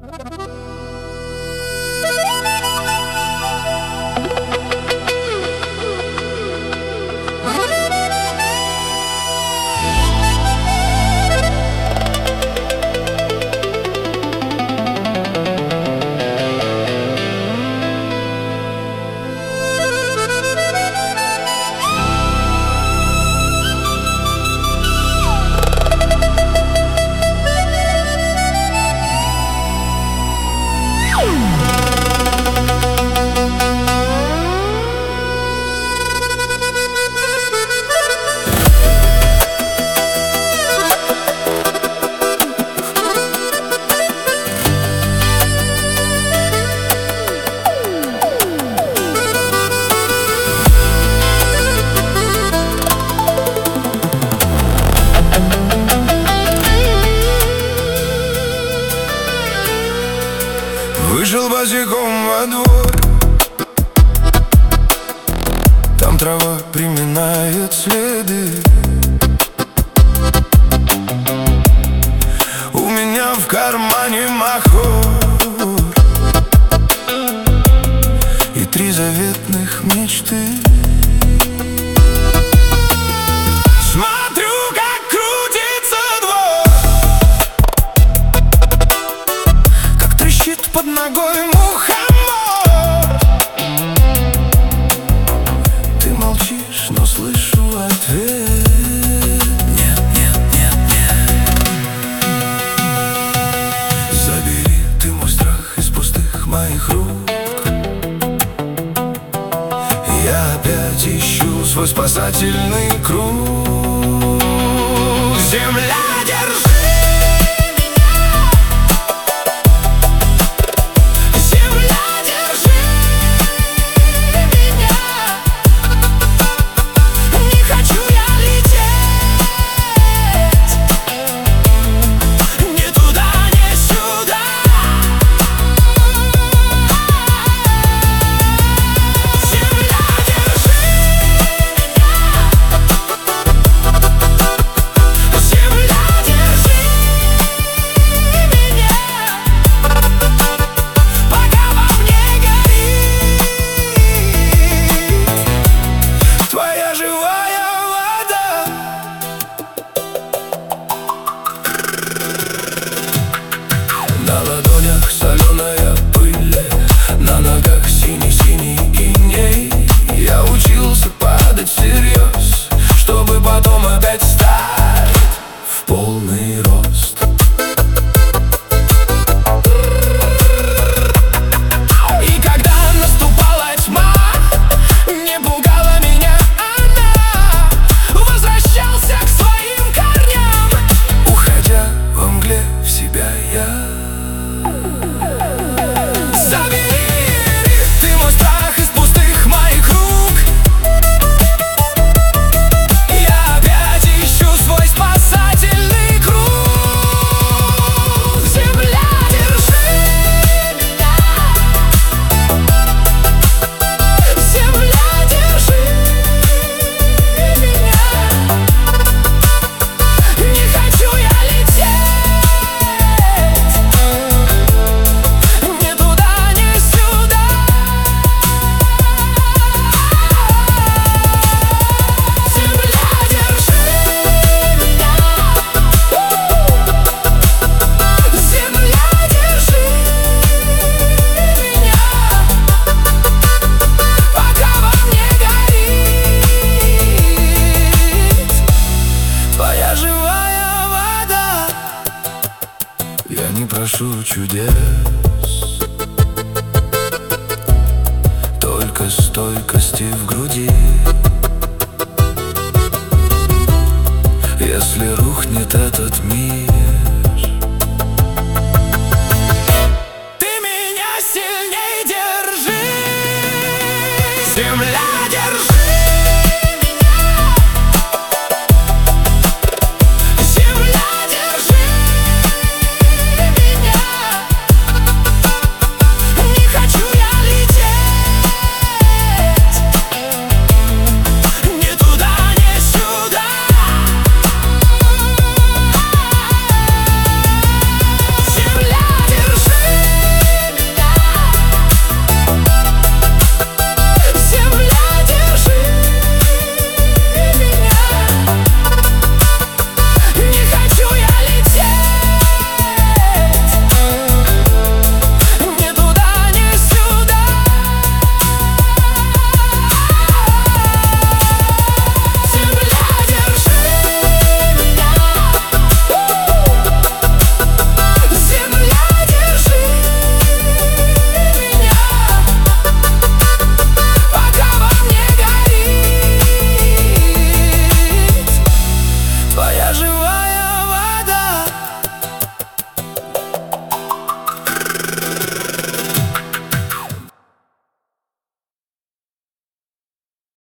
Вышел босиком во двор, там трава приминает следы. У меня в кармане махор и 3 заветных мечты. Смотрю, как крутится двор, как трещит под ногой мухомор. Ты молчишь, но слышу ответ. Нет, нет, нет, нет. Забери ты мой страх из пустых моих рук. Я опять ищу свой спасательный круг. Земля, держи! На ладонях соленая пыль, на ногах синий-синий иней. Я учился падать всерьез, чтобы потом опять встать в полный рост. И когда наступала тьма, не пугала меня она. Возвращался к своим корням, уходя во мгле в себя я. Забери ты мой страх из пустых моих рук. Я опять ищу свой спасательный круг. Земля, держи меня. Земля, держи меня. Не хочу я лететь ни туда, ни сюда. Земля, держи меня. Земля, держи меня, пока во мне горит твоя живая вода. Я не прошу чудес, только стойкости в груди. Если рухнет этот мир,